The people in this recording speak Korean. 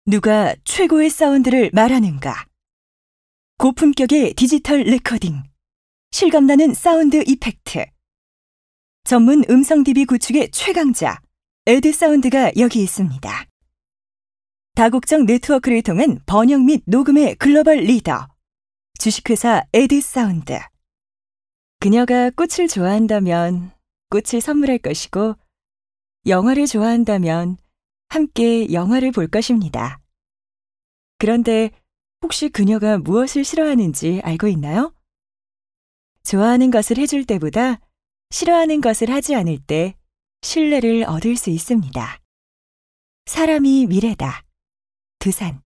누가 최고의 사운드를 말하는가? 고품격의 디지털 레코딩, 실감나는 사운드 이펙트. 전문 음성 DB 구축의 최강자, 에드사운드가 여기 있습니다. 다국적 네트워크를 통한 번역 및 녹음의 글로벌 리더, 주식회사 에드사운드. 그녀가 꽃을 좋아한다면 꽃을 선물할 것이고, 영화를 좋아한다면 함께 영화를 볼 것입니다. 그런데 혹시 그녀가 무엇을 싫어하는지 알고 있나요? 좋아하는 것을 해줄 때보다 싫어하는 것을 하지 않을 때 신뢰를 얻을 수 있습니다. 사람이 미래다. 두산